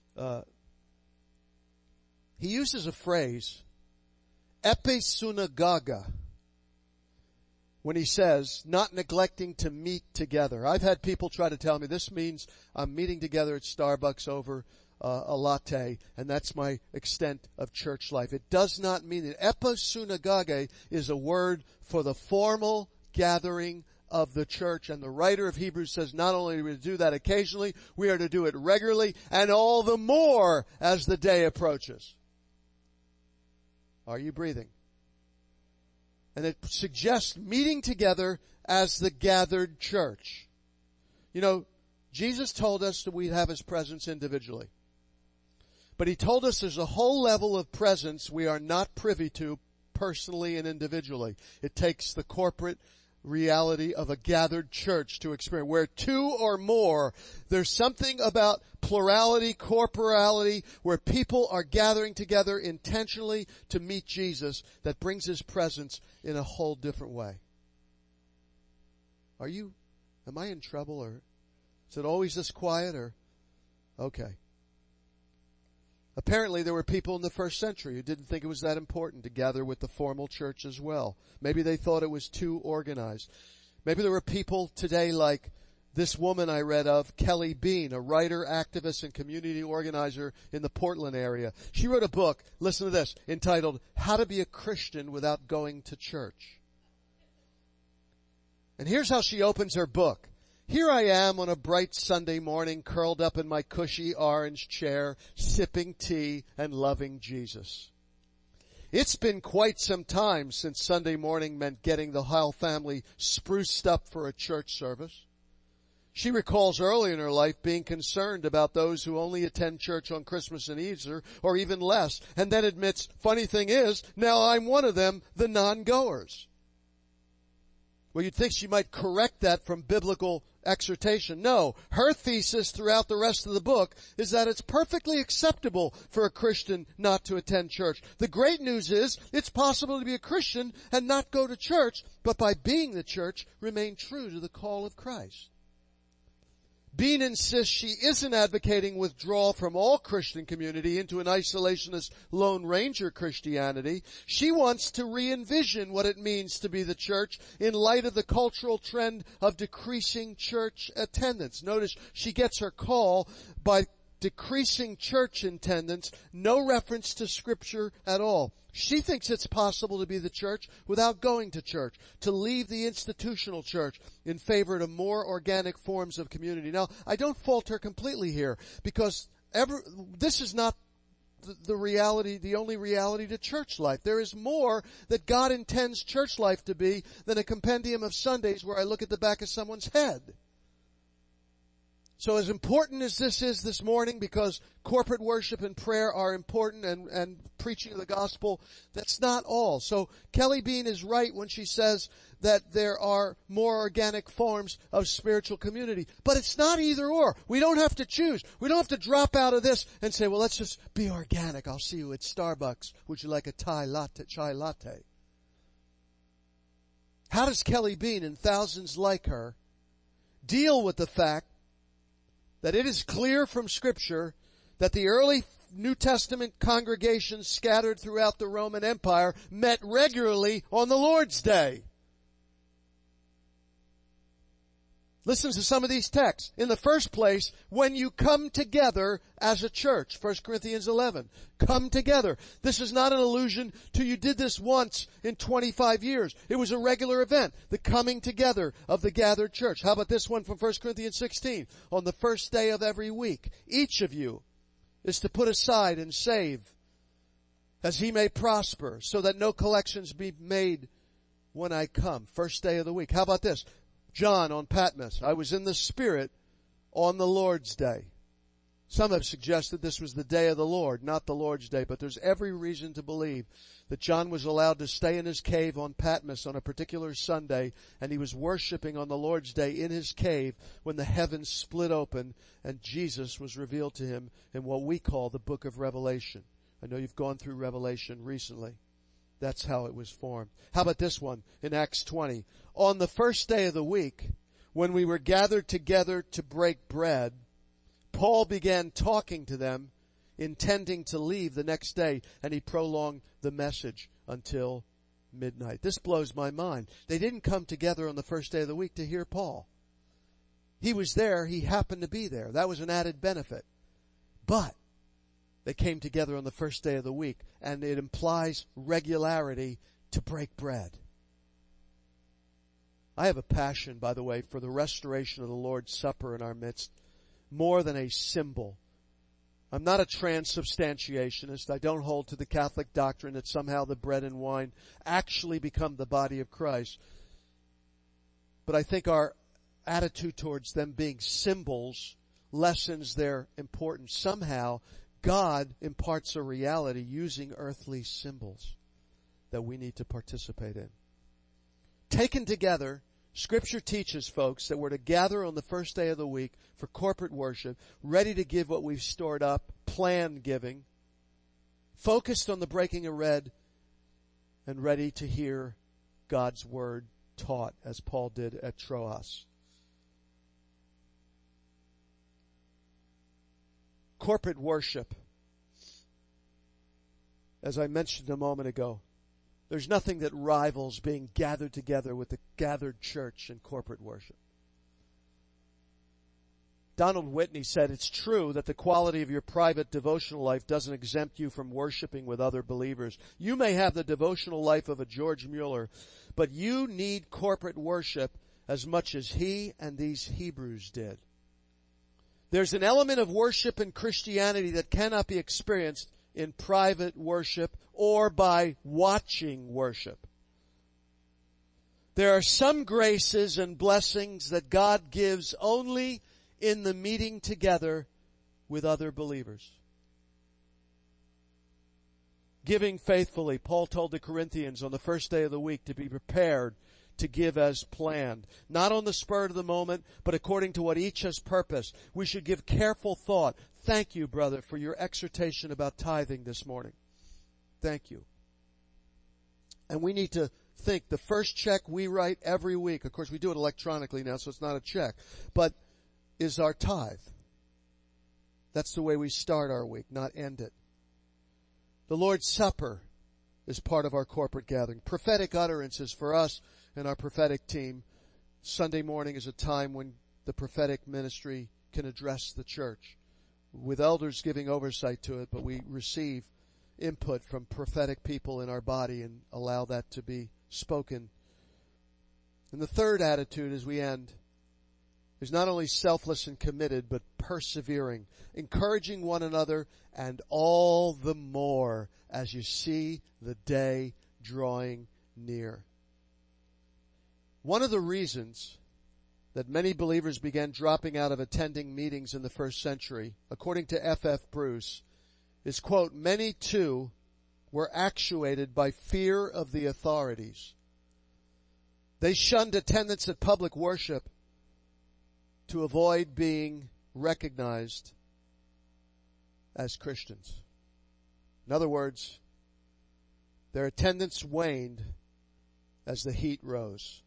He uses a phrase, episunagaga, when he says, not neglecting to meet together. I've had people try to tell me this means I'm meeting together at Starbucks over a latte, and that's my extent of church life. It does not mean that. Episunagage is a word for the formal gathering of the church, and the writer of Hebrews says not only are we to do that occasionally, we are to do it regularly, and all the more as the day approaches. Are you breathing? And it suggests meeting together as the gathered church. You know, Jesus told us that we'd have His presence individually. But He told us there's a whole level of presence we are not privy to personally and individually. It takes the corporate reality of a gathered church to experience. Where 2 or more, there's something about plurality, corporality, where people are gathering together intentionally to meet Jesus that brings His presence in a whole different way. Am I in trouble, or is it always this quiet, or? Okay. Apparently there were people in the first century who didn't think it was that important to gather with the formal church as well. Maybe they thought it was too organized. Maybe there were people today like this woman I read of, Kelly Bean, a writer, activist, and community organizer in the Portland area. She wrote a book, listen to this, entitled How to Be a Christian Without Going to Church. And here's how she opens her book. Here I am on a bright Sunday morning, curled up in my cushy orange chair, sipping tea and loving Jesus. It's been quite some time since Sunday morning meant getting the whole family spruced up for a church service. She recalls early in her life being concerned about those who only attend church on Christmas and Easter, or even less, and then admits, funny thing is, now I'm one of them, the non-goers. Well, you'd think she might correct that from biblical exhortation. No, her thesis throughout the rest of the book is that it's perfectly acceptable for a Christian not to attend church. The great news is it's possible to be a Christian and not go to church, but by being the church, remain true to the call of Christ. Bean insists she isn't advocating withdrawal from all Christian community into an isolationist Lone Ranger Christianity. She wants to re-envision what it means to be the church in light of the cultural trend of decreasing church attendance. Notice she gets her call by decreasing church attendance, no reference to Scripture at all. She thinks it's possible to be the church without going to church, to leave the institutional church in favor of more organic forms of community. Now, I don't fault her completely here, because this is not the reality, the only reality to church life. There is more that God intends church life to be than a compendium of Sundays where I look at the back of someone's head. So as important as this is this morning, because corporate worship and prayer are important and preaching of the gospel, that's not all. So Kelly Bean is right when she says that there are more organic forms of spiritual community. But it's not either or. We don't have to choose. We don't have to drop out of this and say, well, let's just be organic. I'll see you at Starbucks. Would you like a chai latte? How does Kelly Bean and thousands like her deal with the fact that it is clear from Scripture that the early New Testament congregations scattered throughout the Roman Empire met regularly on the Lord's Day? Listen to some of these texts. In the first place, when you come together as a church, 1 Corinthians 11, come together. This is not an allusion to you did this once in 25 years. It was a regular event, the coming together of the gathered church. How about this one from 1 Corinthians 16? On the first day of every week, each of you is to put aside and save as he may prosper, so that no collections be made when I come. First day of the week. How about this? John on Patmos. I was in the Spirit on the Lord's Day. Some have suggested this was the day of the Lord, not the Lord's Day, but there's every reason to believe that John was allowed to stay in his cave on Patmos on a particular Sunday, and he was worshiping on the Lord's Day in his cave when the heavens split open and Jesus was revealed to him in what we call the book of Revelation. I know you've gone through Revelation recently. That's how it was formed. How about this one in Acts 20? On the first day of the week, when we were gathered together to break bread, Paul began talking to them, intending to leave the next day, and he prolonged the message until midnight. This blows my mind. They didn't come together on the first day of the week to hear Paul. He was there. He happened to be there. That was an added benefit. But they came together on the first day of the week, and it implies regularity to break bread. I have a passion, by the way, for the restoration of the Lord's Supper in our midst, more than a symbol. I'm not a transubstantiationist. I don't hold to the Catholic doctrine that somehow the bread and wine actually become the body of Christ. But I think our attitude towards them being symbols lessens their importance. Somehow, God imparts a reality using earthly symbols that we need to participate in. Taken together, Scripture teaches, folks, that we're to gather on the first day of the week for corporate worship, ready to give what we've stored up, planned giving, focused on the breaking of bread, and ready to hear God's Word taught, as Paul did at Troas. Corporate worship, as I mentioned a moment ago, there's nothing that rivals being gathered together with the gathered church in corporate worship. Donald Whitney said, it's true that the quality of your private devotional life doesn't exempt you from worshiping with other believers. You may have the devotional life of a George Mueller, but you need corporate worship as much as he and these Hebrews did. There's an element of worship in Christianity that cannot be experienced in private worship or by watching worship. There are some graces and blessings that God gives only in the meeting together with other believers. Giving faithfully, Paul told the Corinthians on the first day of the week to be prepared to give as planned. Not on the spur of the moment, but according to what each has purposed. We should give careful thought. Thank you, brother, for your exhortation about tithing this morning. Thank you. And we need to think the first check we write every week, of course we do it electronically now, so it's not a check, but is our tithe. That's the way we start our week, not end it. The Lord's Supper is part of our corporate gathering. Prophetic utterances for us and our prophetic team. Sunday morning is a time when the prophetic ministry can address the church, with elders giving oversight to it, but we receive input from prophetic people in our body and allow that to be spoken. And the third attitude as we end is not only selfless and committed, but persevering, encouraging one another, and all the more as you see the day drawing near. One of the reasons that many believers began dropping out of attending meetings in the first century, according to F.F. Bruce, is, quote, many too were actuated by fear of the authorities. They shunned attendance at public worship to avoid being recognized as Christians. In other words, their attendance waned as the heat rose.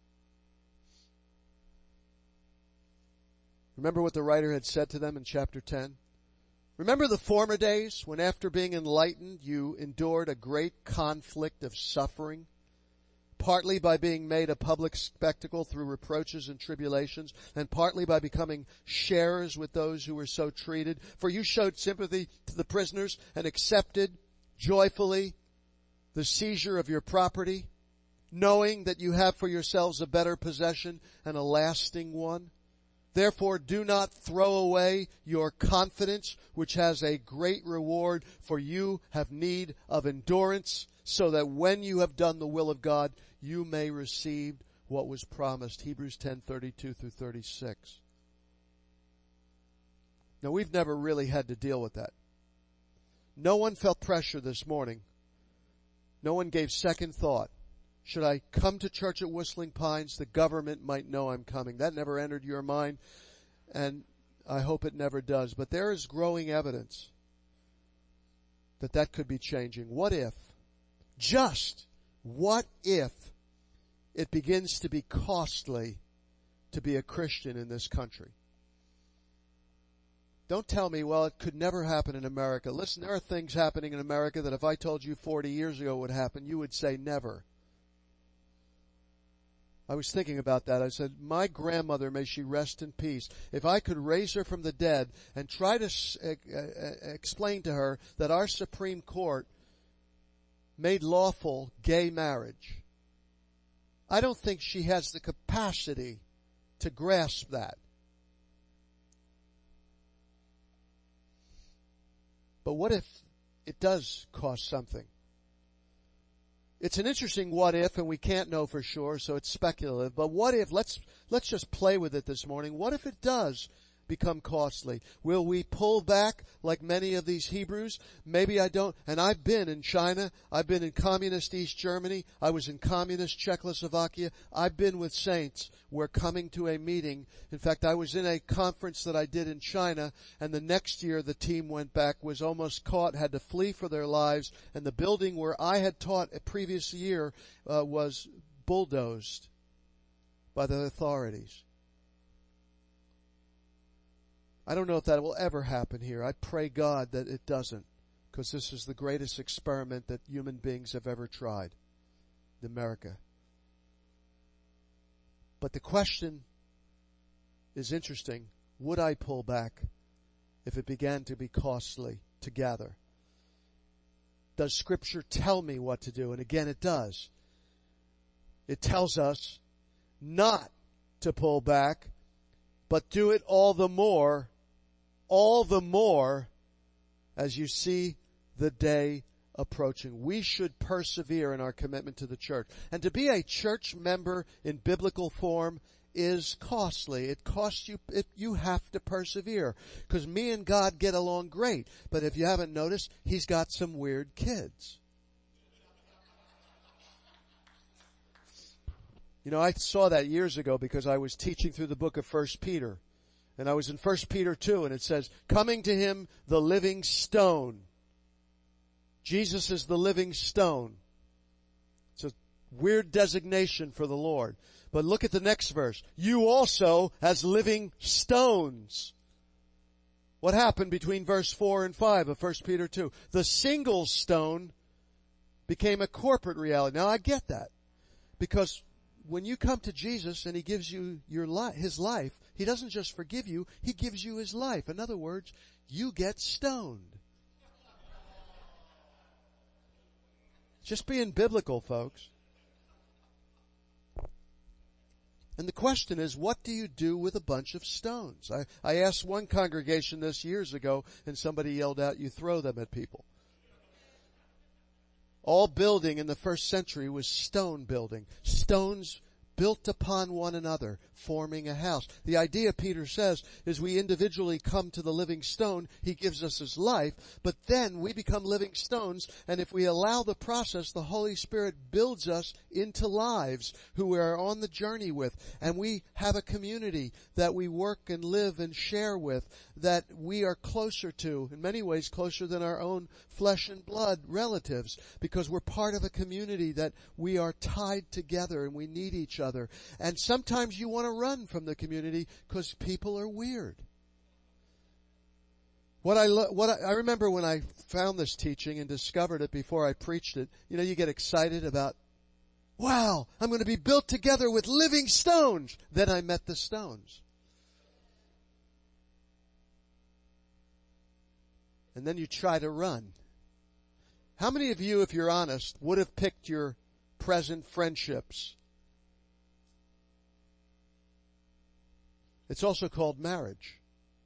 Remember what the writer had said to them in chapter 10? Remember the former days when after being enlightened you endured a great conflict of suffering, partly by being made a public spectacle through reproaches and tribulations, and partly by becoming sharers with those who were so treated. For you showed sympathy to the prisoners and accepted joyfully the seizure of your property, knowing that you have for yourselves a better possession and a lasting one. Therefore, do not throw away your confidence, which has a great reward, for you have need of endurance, so that when you have done the will of God, you may receive what was promised. Hebrews 10:32 through 36. Now, we've never really had to deal with that. No one felt pressure this morning. No one gave second thought. Should I come to church at Whistling Pines? The government might know I'm coming. That never entered your mind, and I hope it never does. But there is growing evidence that that could be changing. What if, just what if it begins to be costly to be a Christian in this country? Don't tell me, well, it could never happen in America. Listen, there are things happening in America that if I told you 40 years ago would happen, you would say never. I was thinking about that. I said, my grandmother, may she rest in peace, if I could raise her from the dead and try to explain to her that our Supreme Court made lawful gay marriage, I don't think she has the capacity to grasp that. But what if it does cost something? It's an interesting what if, and we can't know for sure, so it's speculative. But what if, let's just play with it this morning. What if it does become costly? Will we pull back like many of these Hebrews? Maybe I don't. And I've been in China. I've been in communist East Germany. I was in communist Czechoslovakia. I've been with saints. We're coming to a meeting. In fact, I was in a conference that I did in China, and the next year the team went back, was almost caught, had to flee for their lives, and the building where I had taught a previous year was bulldozed by the authorities. I don't know if that will ever happen here. I pray God that it doesn't, because this is the greatest experiment that human beings have ever tried in America. But the question is interesting. Would I pull back if it began to be costly to gather? Does Scripture tell me what to do? And again, it does. It tells us not to pull back, but do it all the more as you see the day approaching. We should persevere in our commitment to the church. And to be a church member in biblical form is costly. It costs you, you have to persevere. Because me and God get along great. But if you haven't noticed, He's got some weird kids. You know, I saw that years ago because I was teaching through the book of 1 Peter. And I was in 1 Peter 2, and it says, coming to Him, the living stone. Jesus is the living stone. It's a weird designation for the Lord. But look at the next verse. You also as living stones. What happened between verse 4 and 5 of 1 Peter 2? The single stone became a corporate reality. Now I get that. Because when you come to Jesus and He gives you His life, He doesn't just forgive you, He gives you His life. In other words, you get stoned. Just being biblical, folks. And the question is, what do you do with a bunch of stones? I asked one congregation this years ago, and somebody yelled out, you throw them at people. All building in the first century was stone building. Stones built upon one another, forming a house. The idea, Peter says, is we individually come to the living stone. He gives us his life, but then we become living stones, and if we allow the process, the Holy Spirit builds us into lives who we are on the journey with, and we have a community that we work and live and share with, that we are closer to, in many ways closer than our own flesh and blood relatives, because we're part of a community that we are tied together and we need each other. And sometimes you want to run from the community because people are weird. I remember when I found this teaching and discovered it before I preached it, you get excited about, wow, I'm going to be built together with living stones. Then I met the stones. And then you try to run. How many of you, if you're honest, would have picked your present friendships? It's also called marriage.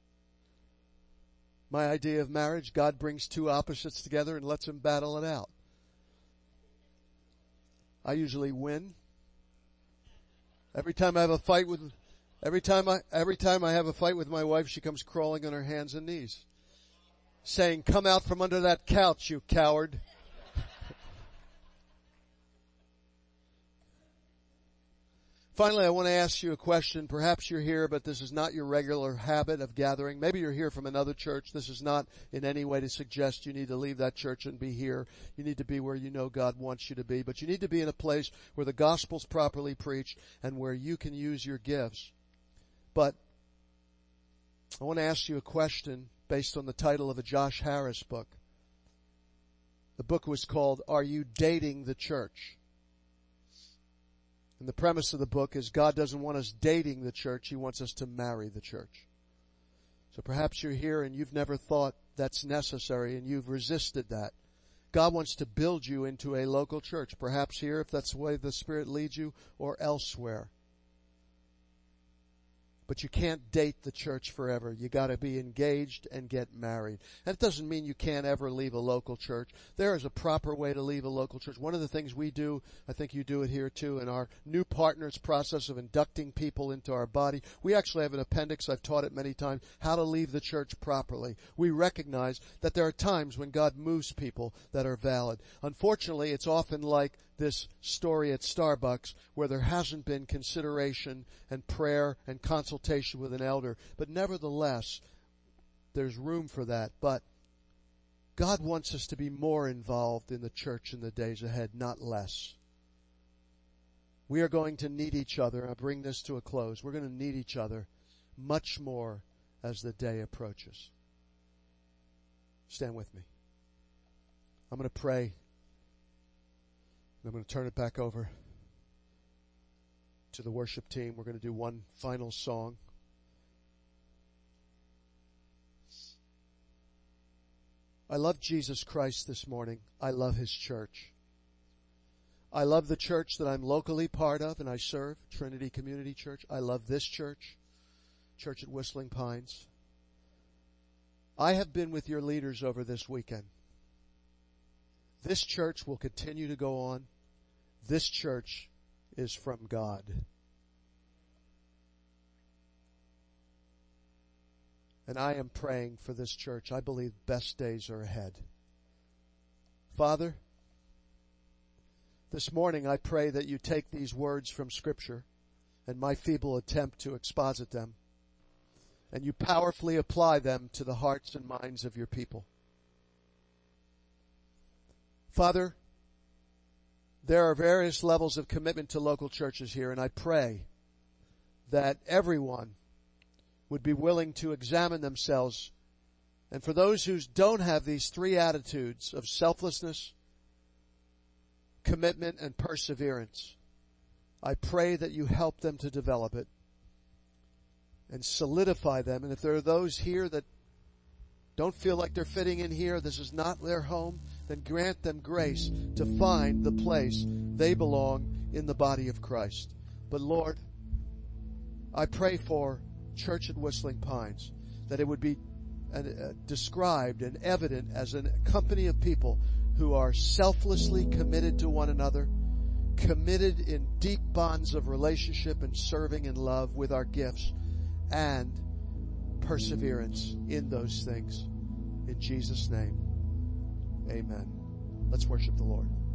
My idea of marriage, God brings two opposites together and lets them battle it out. I usually win. Every time I have a fight with my wife, she comes crawling on her hands and knees, saying, "Come out from under that couch, you coward." Finally, I want to ask you a question. Perhaps you're here, but this is not your regular habit of gathering. Maybe you're here from another church. This is not in any way to suggest you need to leave that church and be here. You need to be where you know God wants you to be. But you need to be in a place where the gospel's properly preached and where you can use your gifts. But I want to ask you a question based on the title of a Josh Harris book. The book was called, Are You Dating the Church? And the premise of the book is God doesn't want us dating the church. He wants us to marry the church. So perhaps you're here and you've never thought that's necessary and you've resisted that. God wants to build you into a local church. Perhaps here, if that's the way the Spirit leads you, or elsewhere. But you can't date the church forever. You got to be engaged and get married. And it doesn't mean you can't ever leave a local church. There is a proper way to leave a local church. One of the things we do, I think you do it here too, in our new partners process of inducting people into our body, we actually have an appendix, I've taught it many times, how to leave the church properly. We recognize that there are times when God moves people that are valid. Unfortunately, it's often like this story at Starbucks where there hasn't been consideration and prayer and consultation with an elder. But nevertheless, there's room for that. But God wants us to be more involved in the church in the days ahead, not less. We are going to need each other. I'll bring this to a close. We're going to need each other much more as the day approaches. Stand with me. I'm going to pray. I'm going to turn it back over to the worship team. We're going to do one final song. I love Jesus Christ this morning. I love His church. I love the church that I'm locally part of and I serve, Trinity Community Church. I love this church, Church at Whistling Pines. I have been with your leaders over this weekend. This church will continue to go on. This church is from God. And I am praying for this church. I believe best days are ahead. Father, this morning I pray that you take these words from Scripture and my feeble attempt to exposit them, and you powerfully apply them to the hearts and minds of your people. Father, there are various levels of commitment to local churches here, and I pray that everyone would be willing to examine themselves. And for those who don't have these three attitudes of selflessness, commitment, and perseverance, I pray that you help them to develop it and solidify them. And if there are those here that don't feel like they're fitting in here, this is not their home, then grant them grace to find the place they belong in the body of Christ. But Lord, I pray for Church at Whistling Pines, that it would be described and evident as a company of people who are selflessly committed to one another, committed in deep bonds of relationship and serving and love with our gifts, and perseverance in those things. In Jesus' name, amen. Let's worship the Lord.